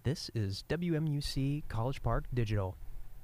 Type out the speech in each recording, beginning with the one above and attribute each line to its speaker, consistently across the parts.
Speaker 1: This is WMUC College Park Digital.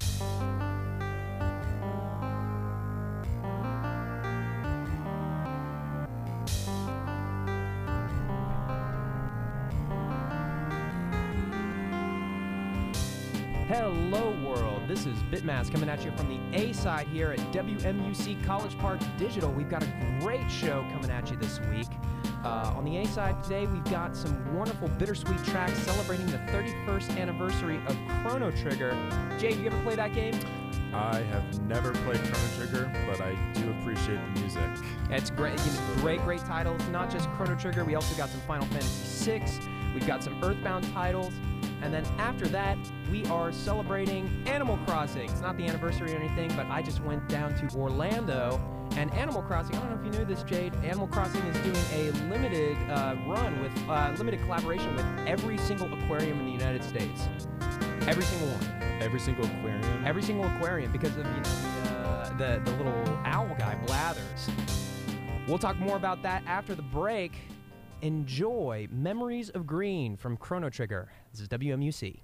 Speaker 1: Hello world, this is Bitmass coming at you from the A side here at WMUC College Park Digital. We've got a great show coming at you this week. On the A side today, we've got some wonderful bittersweet tracks celebrating the 31st anniversary of Chrono Trigger. Jade, you ever play that game?
Speaker 2: I have never played Chrono Trigger, but I do appreciate the music.
Speaker 1: It's great, great titles. Not just Chrono Trigger, we also got some Final Fantasy VI. We've got some Earthbound titles. And then after that, we are celebrating Animal Crossing. It's not the anniversary or anything, but I just went down to Orlando, and Animal Crossing, I don't know if you knew this, Jade, Animal Crossing is doing a limited run with limited collaboration with every single aquarium in the United States. Every single one.
Speaker 2: Every single aquarium?
Speaker 1: Every single aquarium, because of the little owl guy, Blathers. We'll talk more about that after the break. Enjoy Memories of Green from Chrono Trigger. This is WMUC.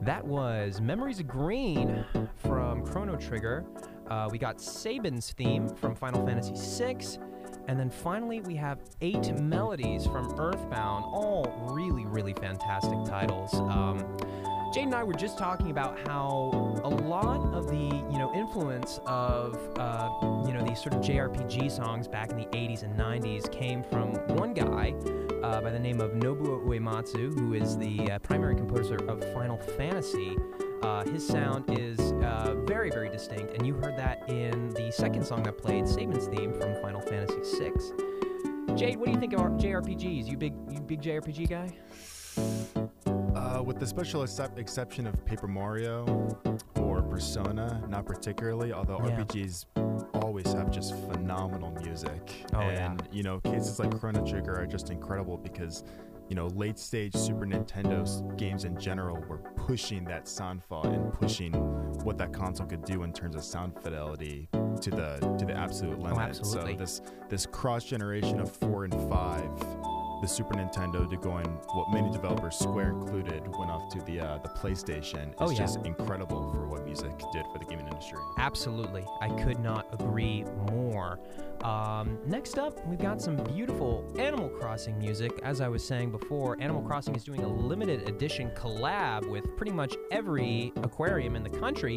Speaker 1: That was Memories of Green from Chrono Trigger. We got Sabin's theme from Final Fantasy VI. And then finally, we have 8 Melodies from Earthbound. All really, really fantastic titles. Jade and I were just talking about how a lot of the, influence of, these sort of JRPG songs back in the 80s and 90s came from one guy by the name of Nobuo Uematsu, who is the primary composer of Final Fantasy. His sound is very, very distinct, and you heard that in the second song that played, Sabin's theme from Final Fantasy VI. Jade, what do you think of JRPGs? You big JRPG guy?
Speaker 2: With the special exception of Paper Mario or Persona, not particularly, although RPGs always have just phenomenal music. Cases like Chrono Trigger are just incredible because, late stage Super Nintendo games in general were pushing that sound font and pushing what that console could do in terms of sound fidelity to the absolute limit.
Speaker 1: Absolutely.
Speaker 2: So this cross generation of 4 and 5, the Super Nintendo to going, what many developers, Square included, went off to the PlayStation. It's just incredible for what music did for the gaming industry.
Speaker 1: Absolutely. I could not agree more. Next up, we've got some beautiful Animal Crossing music. As I was saying before, Animal Crossing is doing a limited edition collab with pretty much every aquarium in the country.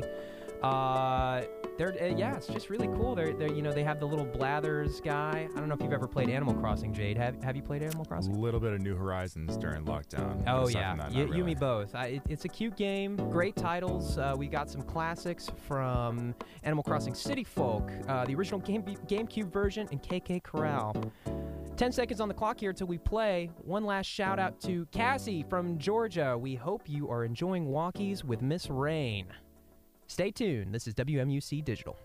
Speaker 1: It's just really cool. They have the little Blathers guy. I don't know if you've ever played Animal Crossing, Jade. Have you played Animal Crossing?
Speaker 2: A little bit of New Horizons during lockdown.
Speaker 1: Oh yeah, you and me both. It's a cute game. Great titles. We got some classics from Animal Crossing City Folk, the original GameCube version, and KK Corral. 10 seconds on the clock here till we play. One last shout out to Cassie from Georgia. We hope you are enjoying Walkies with Miss Rain. Stay tuned. This is WMUC Digital.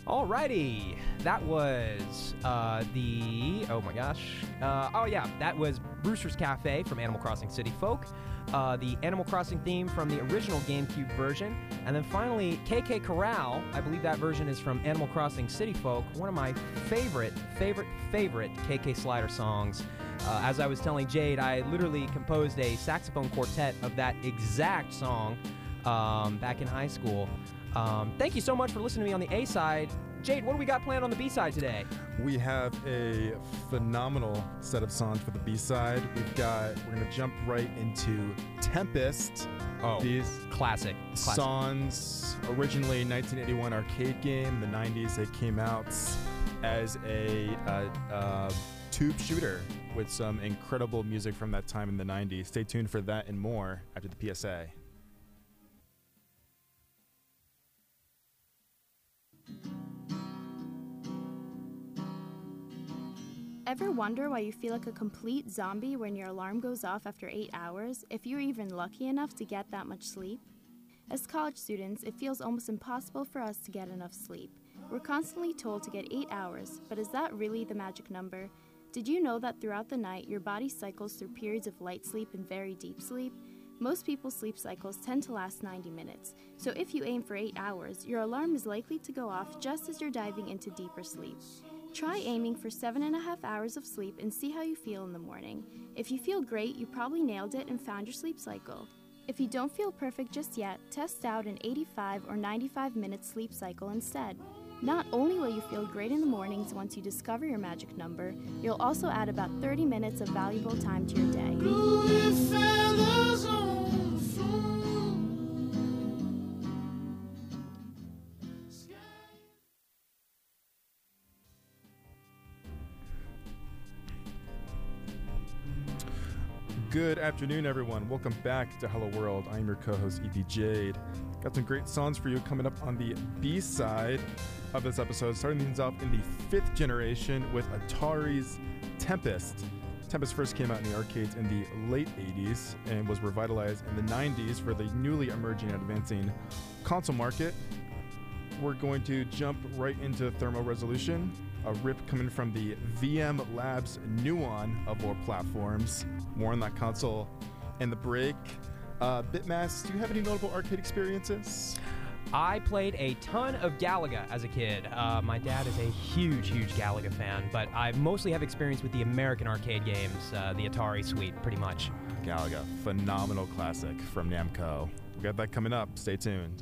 Speaker 1: Alrighty, that was that was Brewster's Cafe from Animal Crossing City Folk, the Animal Crossing theme from the original GameCube version, and then finally KK Corral. I believe that version is from Animal Crossing City Folk, one of my favorite KK Slider songs. As I was telling Jade, I literally composed a saxophone quartet of that exact song back in high school. Thank you so much for listening to me on the A side. Jade, what do we got planned on the B side today?
Speaker 2: We have a phenomenal set of songs for the B side. We're going to jump right into Tempest.
Speaker 1: Oh, these classic
Speaker 2: songs. Originally 1981 arcade game. In the 90s, they came out as a tube shooter with some incredible music from that time in the 90s. Stay tuned for that and more after the PSA.
Speaker 3: Ever wonder why you feel like a complete zombie when your alarm goes off after 8 hours, if you're even lucky enough to get that much sleep? As college students, it feels almost impossible for us to get enough sleep. We're constantly told to get 8 hours, but is that really the magic number? Did you know that throughout the night, your body cycles through periods of light sleep and very deep sleep? Most people's sleep cycles tend to last 90 minutes, so if you aim for 8 hours, your alarm is likely to go off just as you're diving into deeper sleep. Try aiming for 7.5 hours of sleep and see how you feel in the morning. If you feel great, you probably nailed it and found your sleep cycle. If you don't feel perfect just yet, test out an 85 or 95-minute sleep cycle instead. Not only will you feel great in the mornings once you discover your magic number, you'll also add about 30 minutes of valuable time to your day.
Speaker 2: Good afternoon, everyone. Welcome back to Hello World. I'm your co-host, EP Jade. Got some great songs for you coming up on the B side of this episode, starting things off in the 5th generation with Atari's Tempest. Tempest first came out in the arcades in the late 80s and was revitalized in the 90s for the newly emerging and advancing console market. We're going to jump right into thermal resolution, a rip coming from the VM Labs Nuon of all platforms. More on that console and the break. Bitmass, do you have any notable arcade experiences?
Speaker 1: I played a ton of Galaga as a kid. My dad is a huge Galaga fan, but I mostly have experience with the American arcade games, the Atari suite, pretty much.
Speaker 2: Galaga, phenomenal classic from Namco. We got that coming up. Stay tuned.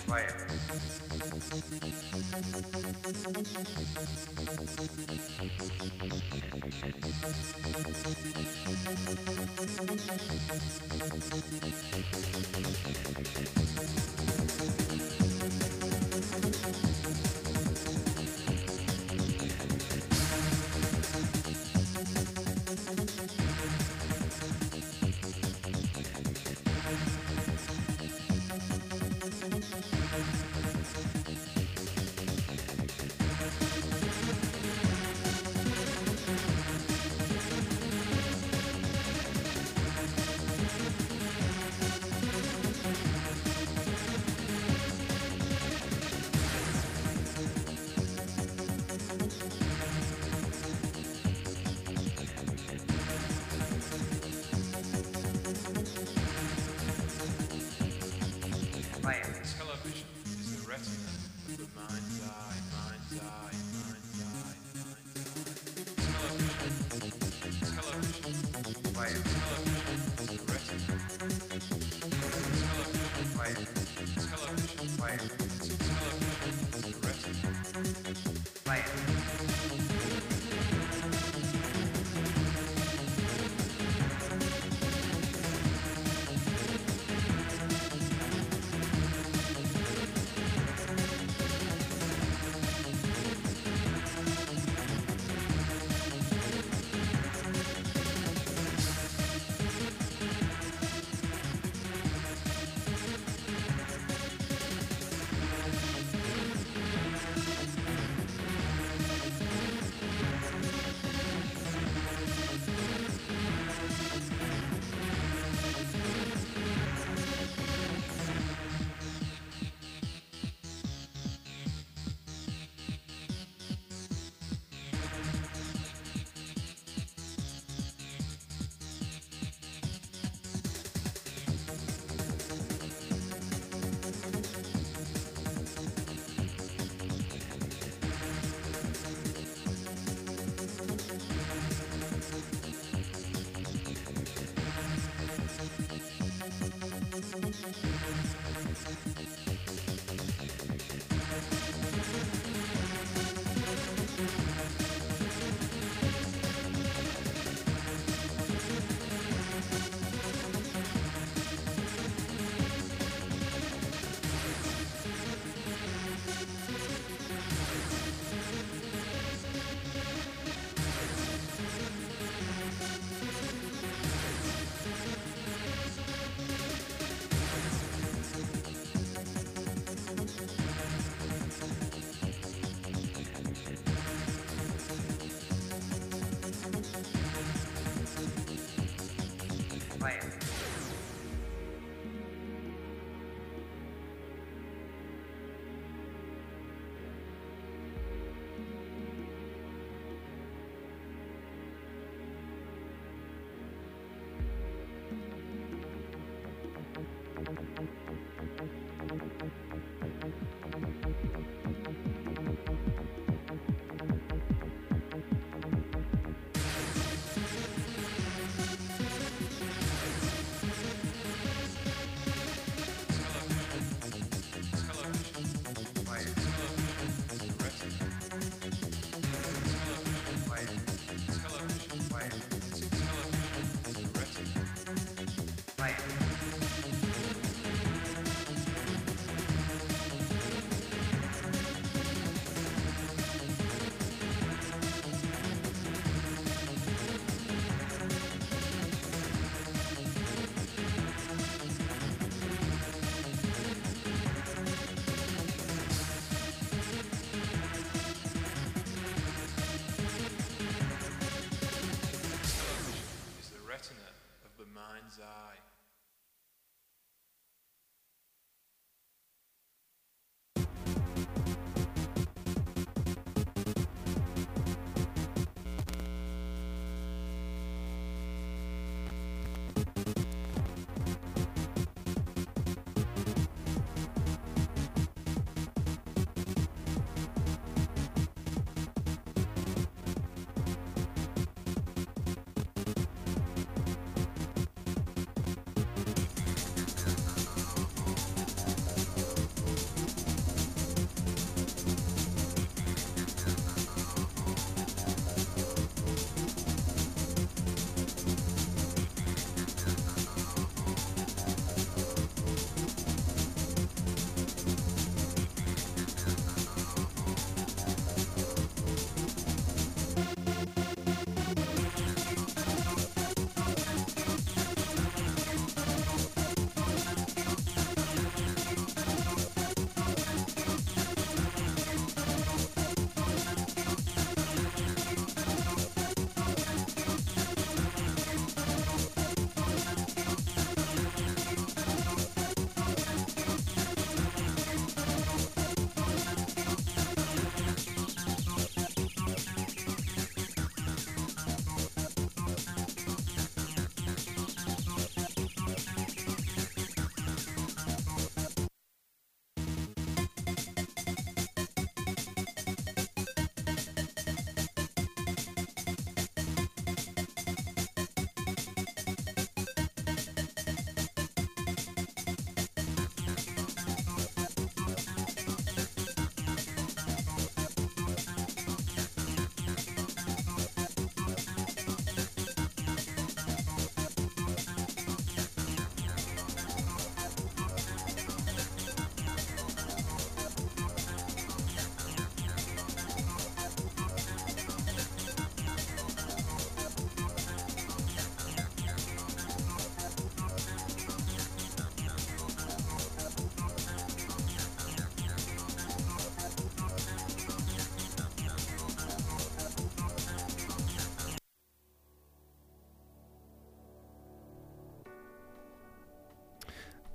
Speaker 4: Television is the retina of the mind's eye, mind's eye, mind's eye, mind's eye. Television is the retina. Television is the retina.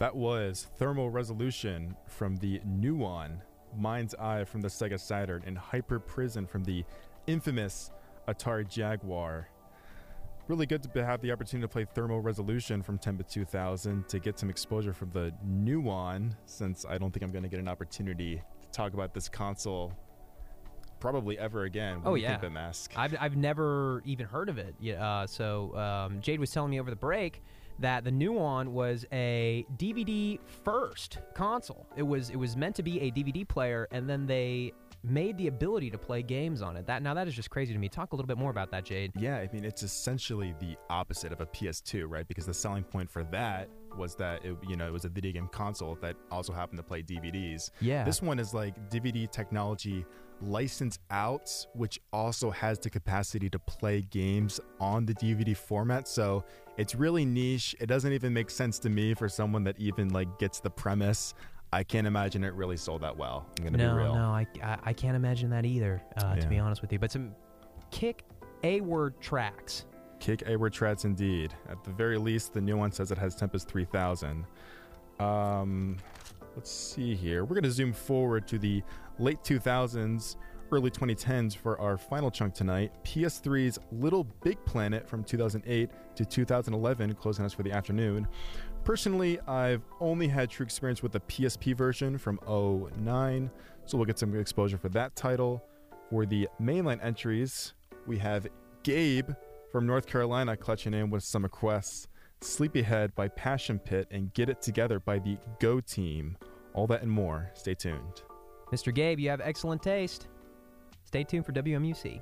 Speaker 2: That was Thermal Resolution from the Nuon, Mind's Eye from the Sega Saturn, and Hyper Prison from the infamous Atari Jaguar. Really good to have the opportunity to play Thermal Resolution from Tenpa 2000 to get some exposure from the Nuon, since I don't think I'm going to get an opportunity to talk about this console probably ever again.
Speaker 1: What do you think, Mask? I've never even heard of it. So Jade was telling me over the break that the Nuon was a DVD first console. It was meant to be a DVD player, and then they made the ability to play games on it. That is just crazy to me. Talk a little bit more about that, Jade.
Speaker 2: Yeah, I mean, it's essentially the opposite of a PS2, right? Because the selling point for that was that it was a video game console that also happened to play DVDs.
Speaker 1: Yeah.
Speaker 2: This one is like DVD technology licensed out, which also has the capacity to play games on the DVD format. So it's really niche. It doesn't even make sense to me for someone that even like gets the premise. I can't imagine it really sold that well. I'm gonna be real.
Speaker 1: No, I can't imagine that either, to be honest with you. But some kick A-word tracks.
Speaker 2: Kick A-word tracks indeed. At the very least, the new one says it has Tempest 3000. Let's see here. We're going to zoom forward to the late 2000s, early 2010s for our final chunk tonight. PS3's Little Big Planet from 2008 to 2011, closing us for the afternoon. Personally, I've only had true experience with the PSP version from 2009, so we'll get some exposure for that title. For the mainline entries, we have Gabe from North Carolina clutching in with some requests. Sleepyhead by Passion Pit and Get It Together by the Go Team. All that and more. Stay tuned.
Speaker 1: Mr. Gabe, you have excellent taste. Stay tuned for WMUC.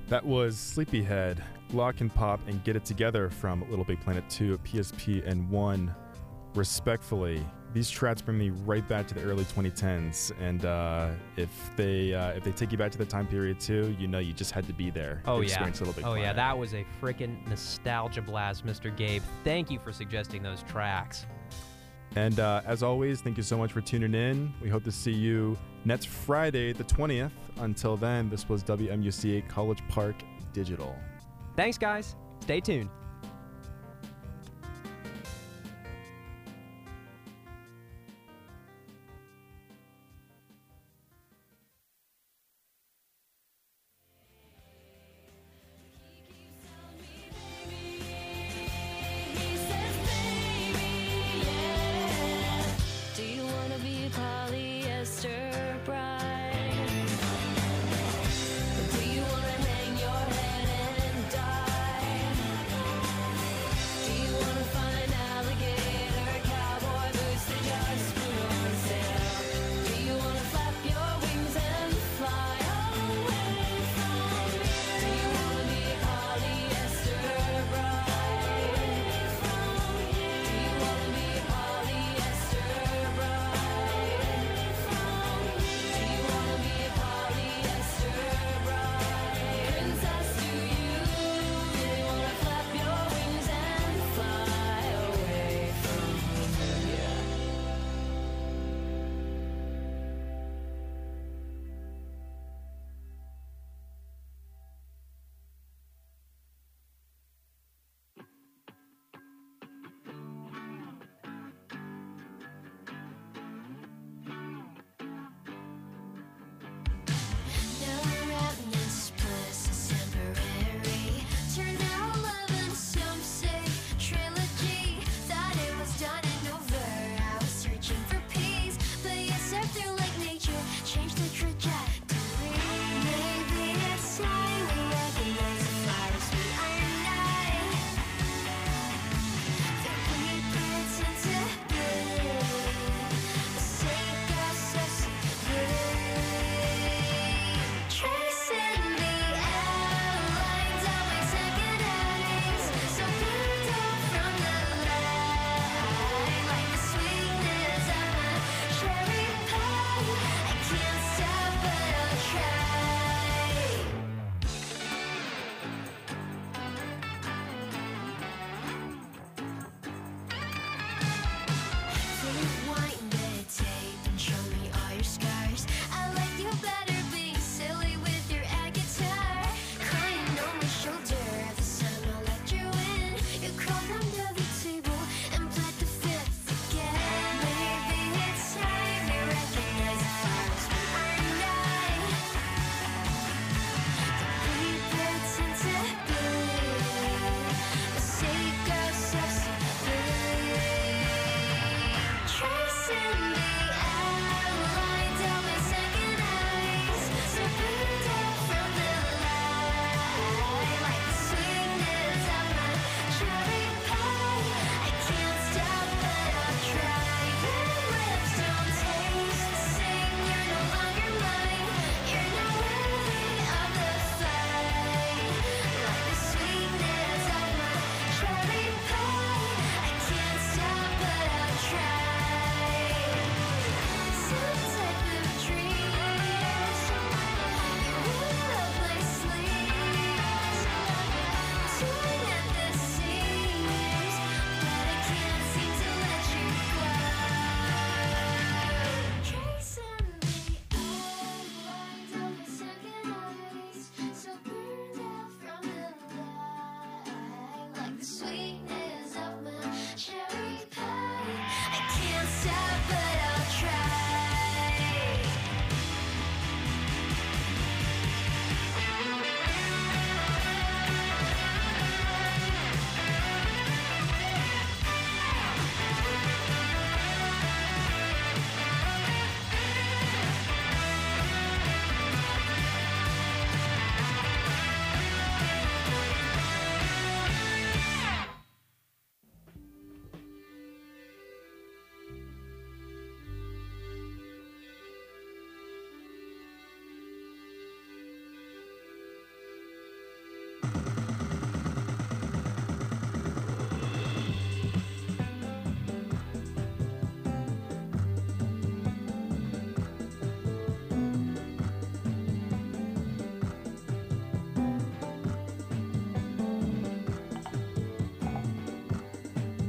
Speaker 2: That was Sleepyhead, Lock and Pop, and Get It Together from Little Big Planet 2, PSP, and 1. Respectfully, these tracks bring me right back to the early 2010s, and if they take you back to the time period too, you know you just had to be there.
Speaker 1: Oh,
Speaker 2: to
Speaker 1: yeah.
Speaker 2: experience Little Big
Speaker 1: Oh,
Speaker 2: Planet.
Speaker 1: yeah. That was a freaking nostalgia blast, Mr. Gabe. Thank you for suggesting those tracks.
Speaker 2: And as always, thank you so much for tuning in. We hope to see you next Friday, the 20th. Until then, this was WMUCA College Park Digital.
Speaker 1: Thanks, guys. Stay tuned.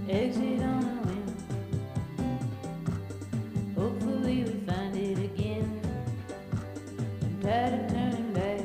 Speaker 5: exit on a whim. Hopefully we find it again. I'm tired of turning back.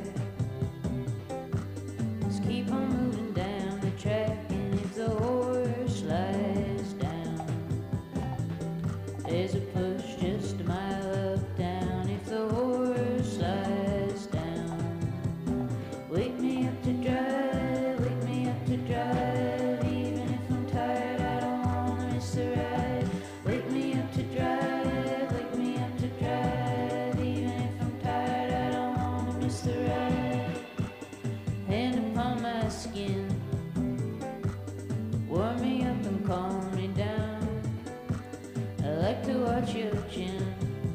Speaker 5: Let's keep on moving down the track, and if the horse slides down, there's a push just a mile up down. If the horse slides down, wake me up to drive, wake me up to drive. Even if I'm tired, I don't wanna miss the ride. Wake me up to drive, wake me up to drive. Even if I'm tired, I don't wanna miss the ride. Hand upon my skin, warm me up and calm me down. I like to watch your chin,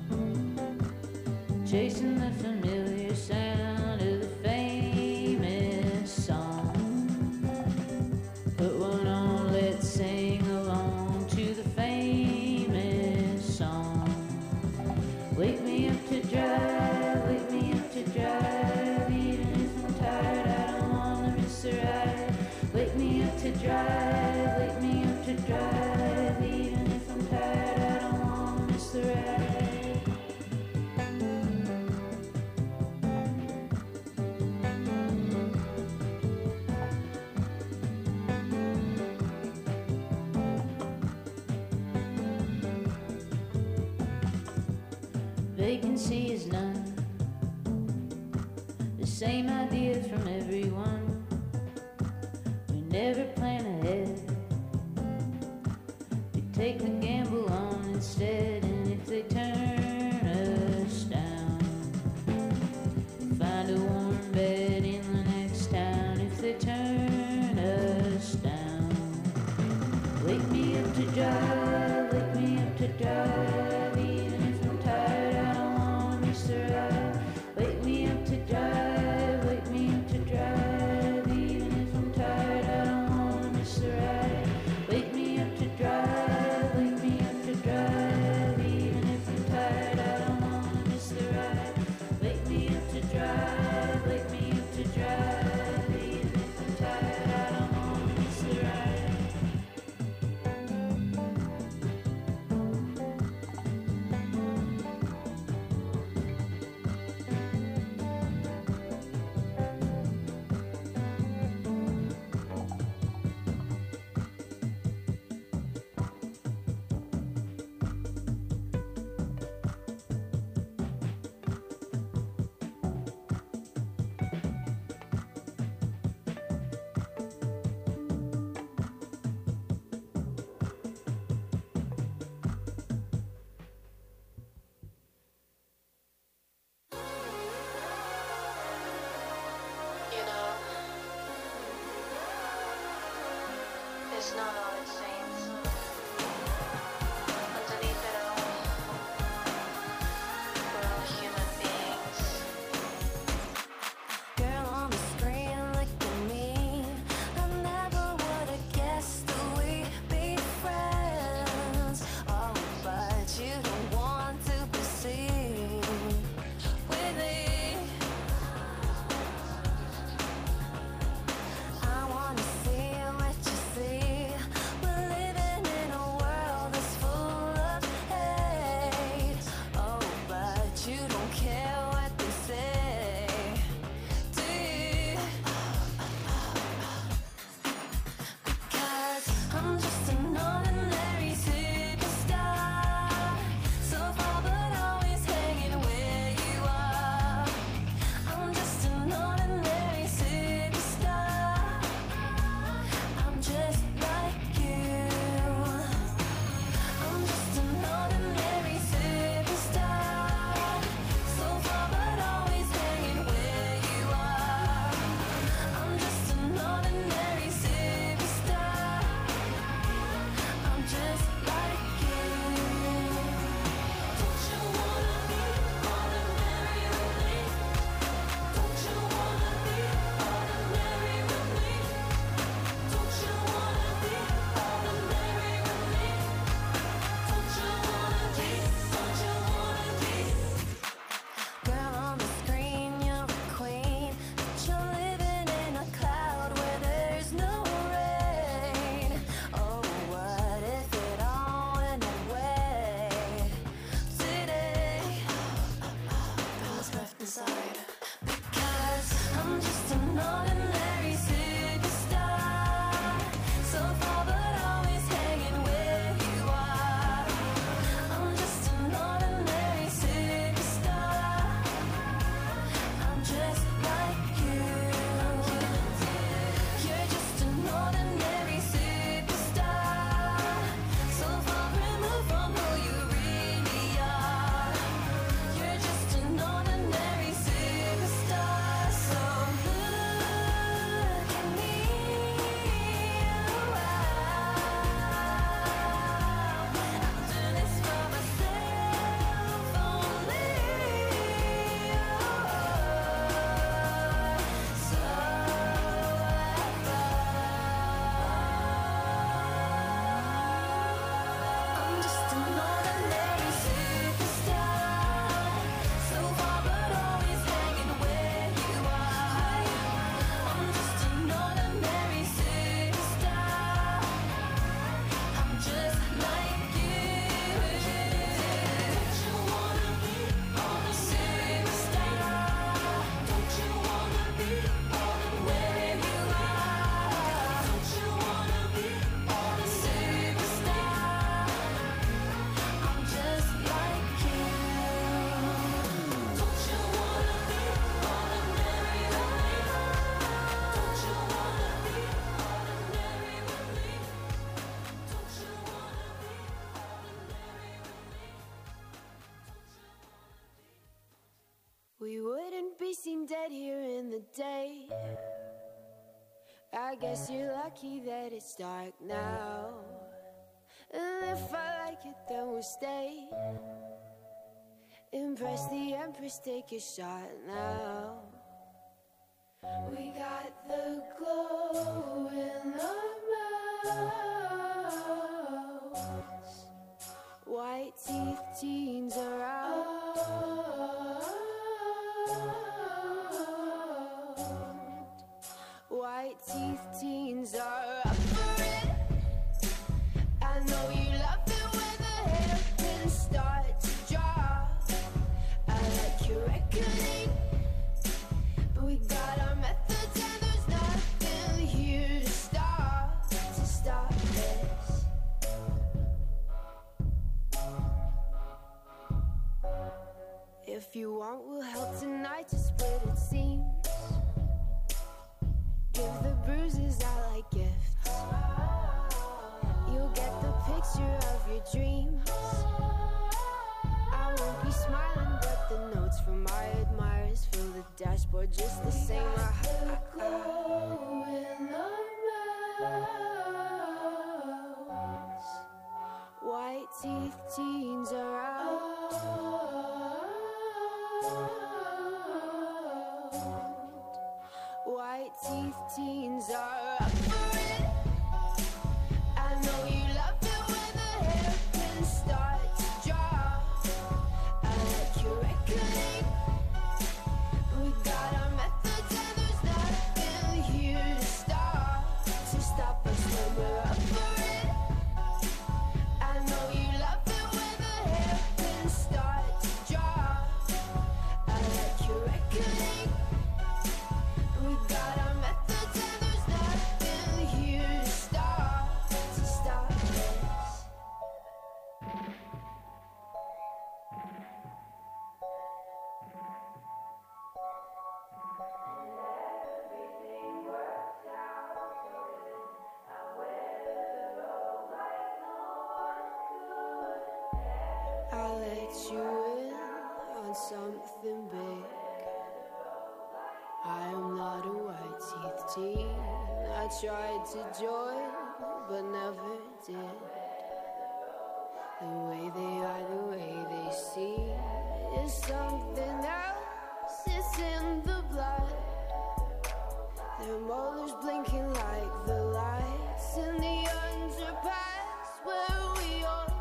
Speaker 5: chasing the familiar sound of the famous song. Put one on, let's sing along to the famous song. Wake me up to drive, wake me up to drive. Even if I'm tired, I don't wanna miss the ride. Wake me up to drive, wake me up to drive. Even if I'm tired, I don't wanna miss the ride. Vacancy is none. The same idea from everyone. We never plan ahead. We take the gamble on instead. And if they turn us down, find a warm bed in the next town. If they turn us down, wake me up to drive, wake me up to drive. Even if I'm tired, I don't wanna miss the ride. Wake me up to drive, wake me up to drive. Even if I'm tired, I don't wanna miss the ride. Wake me up to drive, wake me up to drive. Even if I'm tired, I don't wanna miss the ride. Wake me up to drive, wake me up to drive. Even if I'm tired, I don't wanna miss the ride.
Speaker 6: You know, it's not all it seems. Underneath it all, we're all human beings. Girl on the screen, look at me. I never would have guessed that we'd be friends. Oh, but you don't want to be seen with me. I wanna see what you see. Well, I guess you're lucky that it's dark now. And if I like it, then we'll stay. Impress the Empress, take a shot now. We got the glow in our mouths. White teeth, teens are out. White teeth, teens are up for it. I know you love it when the hairpins start to drop. I like your reckoning, but we got our methods and there's nothing here to stop this. If you want, we'll help tonight to split it seems. Give the bruises out like gifts. You'll get the picture of your dreams. I won't be smiling, but the notes from my admirers fill the dashboard just the same. Glow in our mouths. White teeth, teens are out. White teeth, teens are up for it. I know you love it when the hairpins start to drop. I like your reckoning, but we got our methods and there's nothing here to stop us when we're up for it. I know you love it when the hairpins start to drop. I like your reckoning. We got our methods and there's nothing here to stop this. I'll let you in on something big. I am not a white-teeth teen. I tried to join, but never did. The way they are, the way they see is something else. It's in the blood. Their molars blinking like the lights in the underpass where we all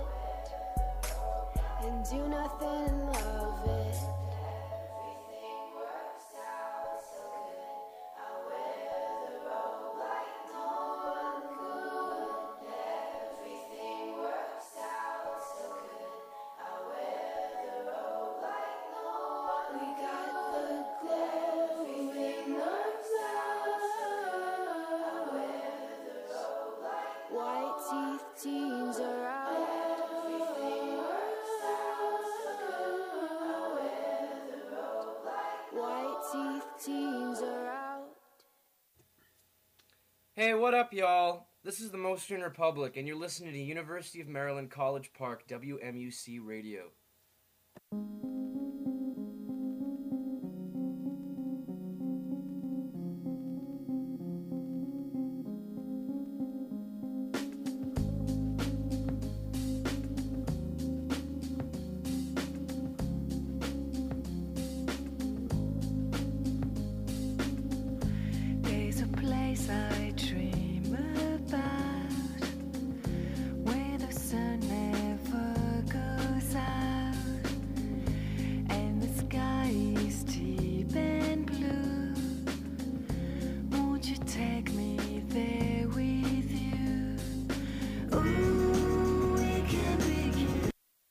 Speaker 6: sit and do nothing and love it. Teens are out. White teeth, teens are out.
Speaker 7: Hey, what up, y'all? This is the Mo Student Republic, and you're listening to University of Maryland College Park WMUC Radio.